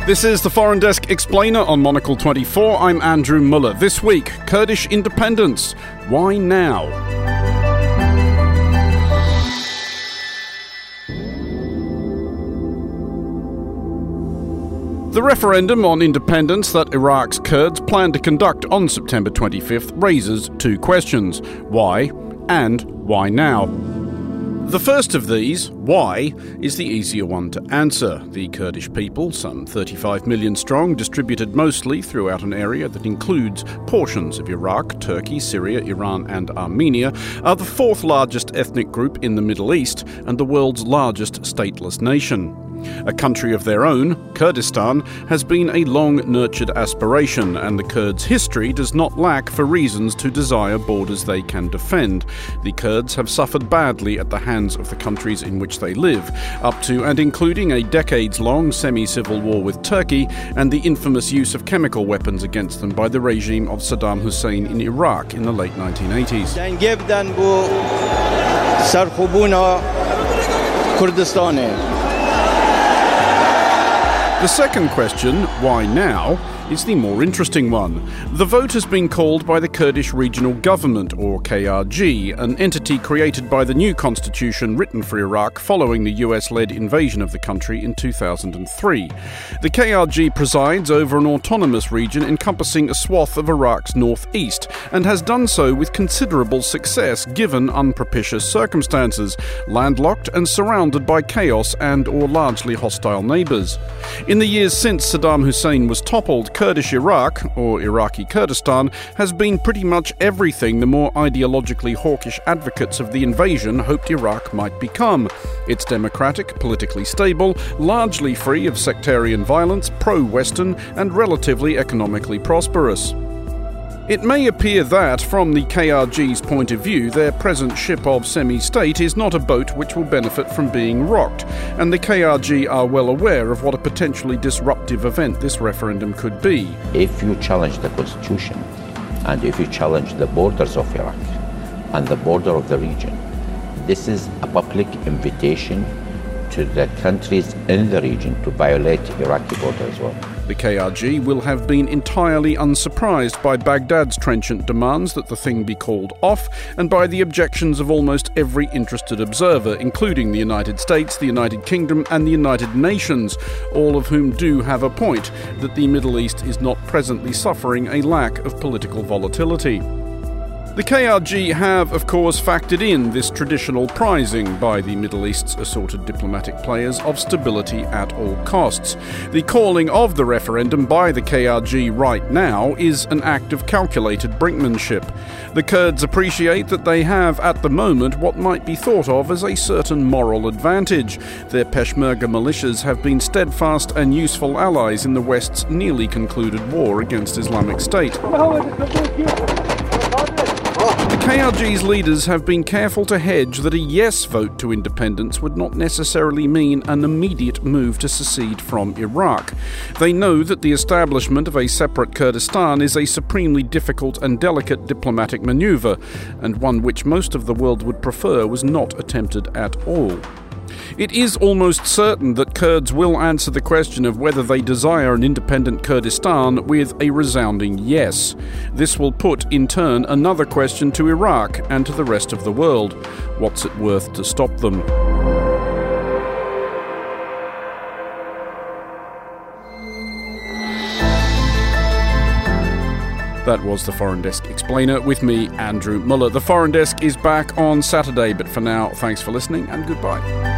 This is the Foreign Desk Explainer on Monocle 24. I'm Andrew Muller. This week, Kurdish independence. Why now? The referendum on independence that Iraq's Kurds plan to conduct on September 25th raises two questions. Why and why now? The first of these, why, is the easier one to answer. The Kurdish people, some 35 million strong, distributed mostly throughout an area that includes portions of Iraq, Turkey, Syria, Iran and Armenia, are the fourth largest ethnic group in the Middle East and the world's largest stateless nation. A country of their own, Kurdistan, has been a long-nurtured aspiration, and the Kurds' history does not lack for reasons to desire borders they can defend. The Kurds have suffered badly at the hands of the countries in which they live, up to and including a decades-long semi-civil war with Turkey and the infamous use of chemical weapons against them by the regime of Saddam Hussein in Iraq in the late 1980s. The second question, why now, is the more interesting one. The vote has been called by the Kurdish Regional Government, or KRG, an entity created by the new constitution written for Iraq following the US-led invasion of the country in 2003. The KRG presides over an autonomous region encompassing a swath of Iraq's northeast, and has done so with considerable success given unpropitious circumstances, landlocked and surrounded by chaos and or largely hostile neighbours. In the years since Saddam Hussein was toppled, Kurdish Iraq, or Iraqi Kurdistan, has been pretty much everything the more ideologically hawkish advocates of the invasion hoped Iraq might become. It's democratic, politically stable, largely free of sectarian violence, pro-Western, and relatively economically prosperous. It may appear that, from the KRG's point of view, their present ship of semi-state is not a boat which will benefit from being rocked, and the KRG are well aware of what a potentially disruptive event this referendum could be. If you challenge the constitution, and if you challenge the borders of Iraq, and the border of the region, this is a public invitation to the countries in the region to violate Iraqi border as well. The KRG will have been entirely unsurprised by Baghdad's trenchant demands that the thing be called off, and by the objections of almost every interested observer, including the United States, the United Kingdom and the United Nations, all of whom do have a point that the Middle East is not presently suffering a lack of political volatility. The KRG have, of course, factored in this traditional prizing by the Middle East's assorted diplomatic players of stability at all costs. The calling of the referendum by the KRG right now is an act of calculated brinkmanship. The Kurds appreciate that they have, at the moment, what might be thought of as a certain moral advantage. Their Peshmerga militias have been steadfast and useful allies in the West's nearly concluded war against Islamic State. The KRG's leaders have been careful to hedge that a yes vote to independence would not necessarily mean an immediate move to secede from Iraq. They know that the establishment of a separate Kurdistan is a supremely difficult and delicate diplomatic maneuver, and one which most of the world would prefer was not attempted at all. It is almost certain that Kurds will answer the question of whether they desire an independent Kurdistan with a resounding yes. This will put, in turn, another question to Iraq and to the rest of the world. What's it worth to stop them? That was the Foreign Desk Explainer with me, Andrew Muller. The Foreign Desk is back on Saturday, but for now, thanks for listening and goodbye.